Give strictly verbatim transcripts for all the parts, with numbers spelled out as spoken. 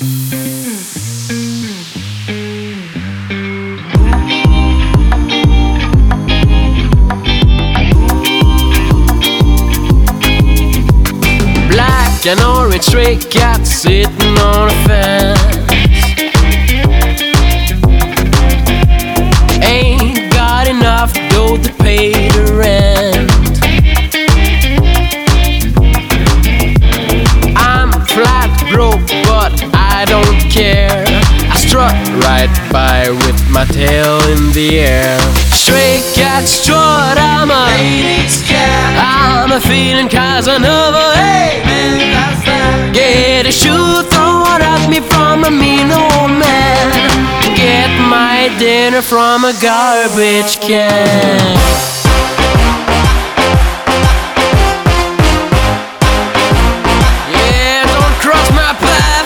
Black and orange stray cat sitting on a fence. Ain't got enough dough to pay the rent. I'm flat broke, but I don't care. I strut right by with my tail in the air. Stray cat strut, I'm a ladies' cat. I'm a feeling Casanova, hey, get a shoe thrown at me from a mean old man. Get my dinner from a garbage can. Yeah, don't cross my path.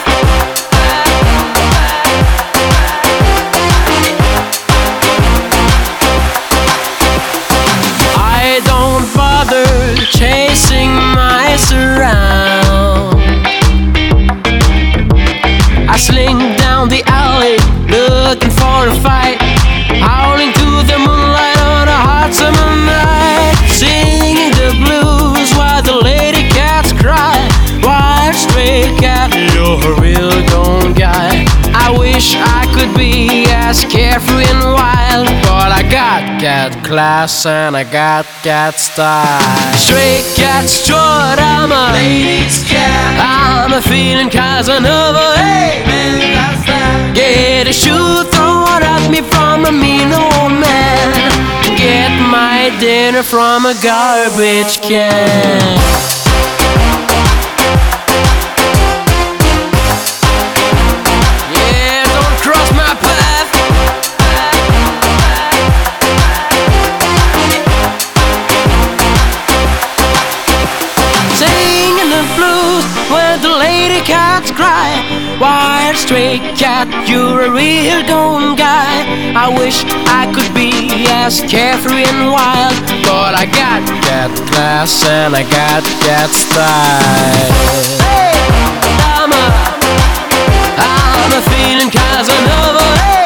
I don't bother chasing mice around. I sling down the alley looking for a fight, howling to the moonlight on a hot summer night, singing the blues while the lady cats cry. Wild stray cat, you're a real gone guy. I wish I could be as carefree and wild, but I got cat class and I got cat style. Stray cat strut, I'm a ladies' cat. I'm a feeling Casanova, hey, get a shoe thrown at me from a mean old man. Get my dinner from a garbage can. Yeah, don't cross my path. Singing the blues where the lady cats cry. Wild stray cat, you're a real gone guy. I wish I could be as carefree and wild, but I got cat class and I got cat style. Hey, I'm a, I'm a feeling Casanova, hey.